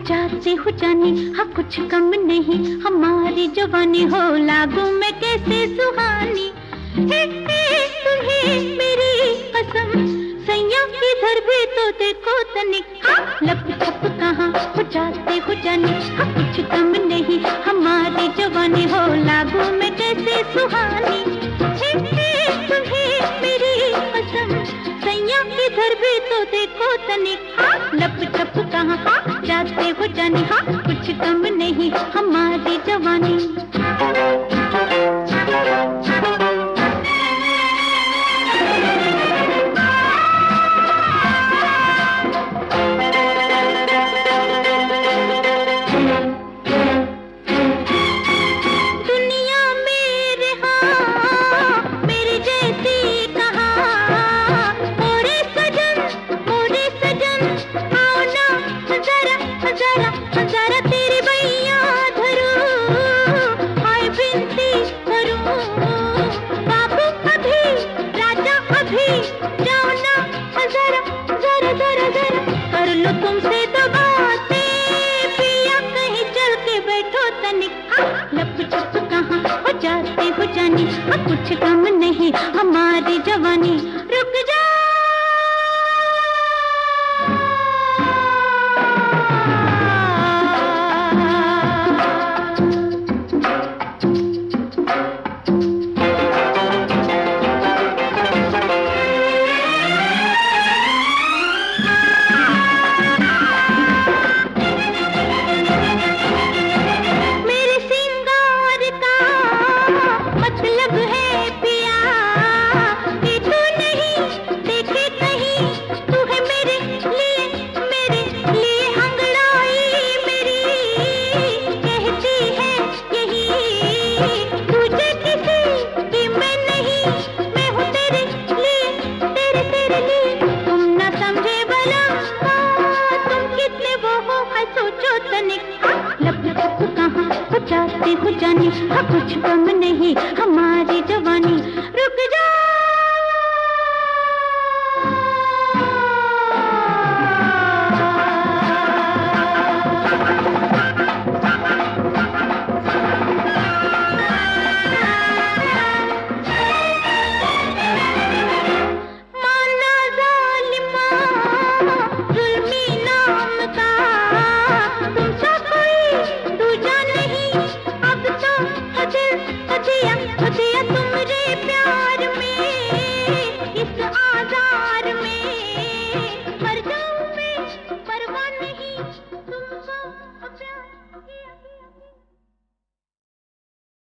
जाते हो जाने, हाँ कुछ कम नहीं हमारी जवानी हो, लागू में कैसे सुहानी। तुम्हें मेरी कसम सैया किधर भी तो देखो तनिक, लप छप कहाँ हो जाते हो जाने, हाँ कुछ कम नहीं हमारी जवानी हो, लागू में कैसे सुहानी। तुम्हें मेरी कसम सैया किधर भी तो देखो तनिक, लप छप कहाँ जाते हो जाने, हाँ कुछ कम नहीं हमारी जवानी। तुमसे तो बातें पिया कहीं चल के बैठो तनिक, लप छप कहाँ हो जाते हो जाने, कुछ कम नहीं हमारी जवानी। रुक जा जाते हो जाने, हाँ कुछ कम नहीं हमारी जवानी। रुक जा माना जालिमा जुल्मी नाम का तुमसा कोई दूजा नहीं, अब तो हदिया तुमरे प्यार में, इस आजार में मर जाऊं मैं परवाह नहीं तुम